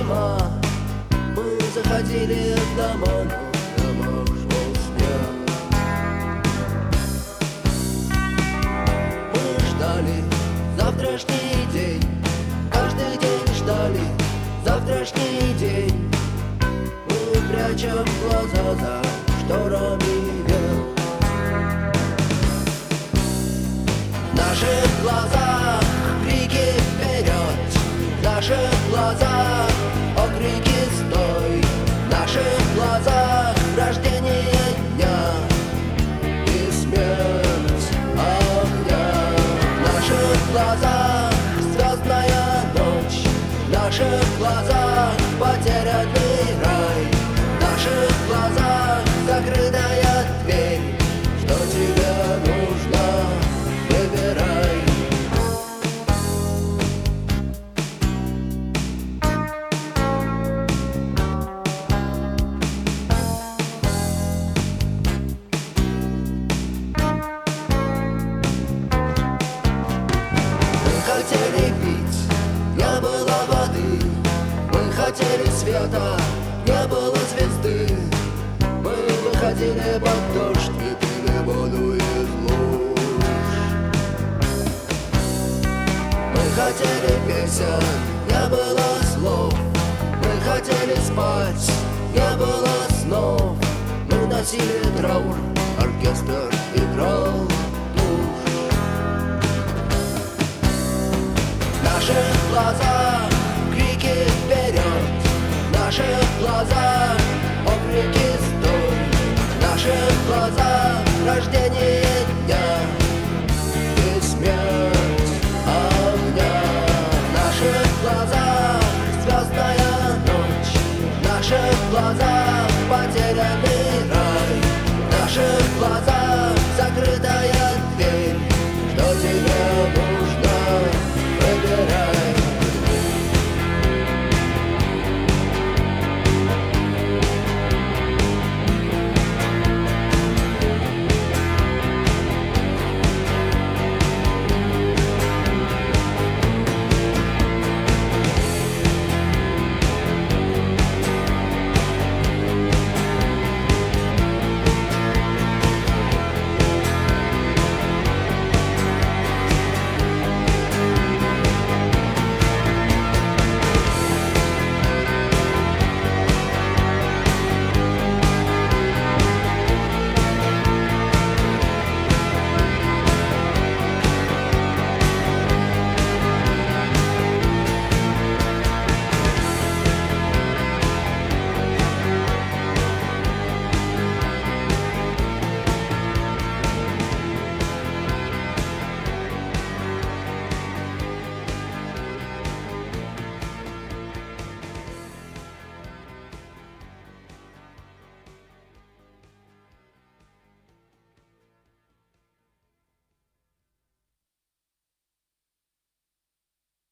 зима, мы заходили в дома, но в домах шел снег. Мы ждали завтрашний день, каждый день ждали завтрашний день. Мы прячем глаза за шторами век. В наших глазах крики вперед, в наших глазах окрики стой, в наших глазах рождение дня и смерть огня. В наших глазах звездная ночь, в наших глазах потерянный рай, в наших глазах закрытая дверь. Что тебе нужно, выбирай. Мы хотели пить, не было воды. Мы хотели света, не было звезды. Мы выходили под дождь и пили воду из луж. Мы хотели песен, не было слов. Мы хотели спать, не было снов. Мы носили траур, оркестр играл тушь. В наших глазах крики вперед, в наших глазах окрики стой, в наших глазах рождение дня